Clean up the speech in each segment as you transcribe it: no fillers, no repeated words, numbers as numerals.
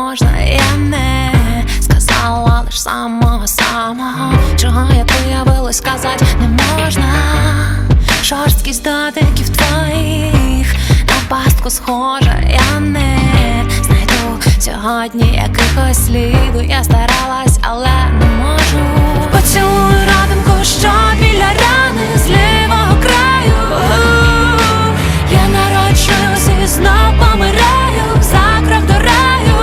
можна, я не сказала лиш самого, чого як виявилось, сказать не можна. Жорсткість дотиків твоїх на пастку схожа, я не знайду сьогодні якихось сліду. Я старалась, але не можу. Поцілуй родинку, що біля рани з лівого краю. Я народжуюсь і знов помираю за крок до раю.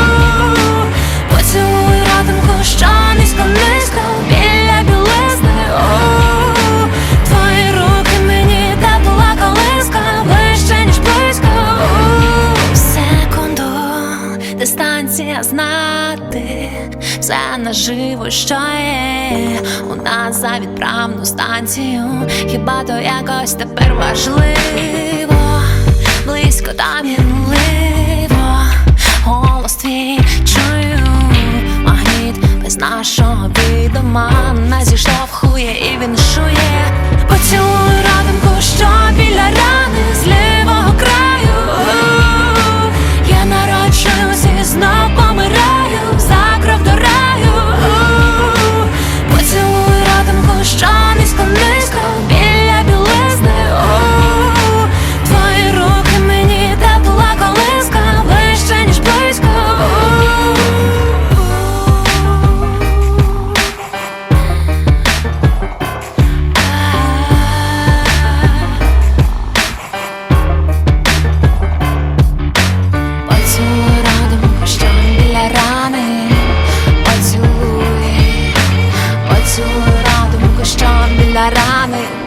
Поцілуй родинку, що низько-низько біля білизни. Твої руки мені тепла колиска, ближче ніж близько. Секунду, дистанція знати все наживо, що є у нас за відправну станцію. Хіба то якось тепер важливо, близько та мінливо. Голос твій чую, магніт без нашого відома не зіштовхує і віншує. Поцілуй родинку, що біля рани з лівого краю. Я народжуюсь і знов помираю за крок до раю. Поцілуй родинку, що низько-низько біля білизни. Твої руки мені тепла колиска, ближче ніж близько. Поцілуй родинку, що біля рани. Поцілуй родинку, що біля рани.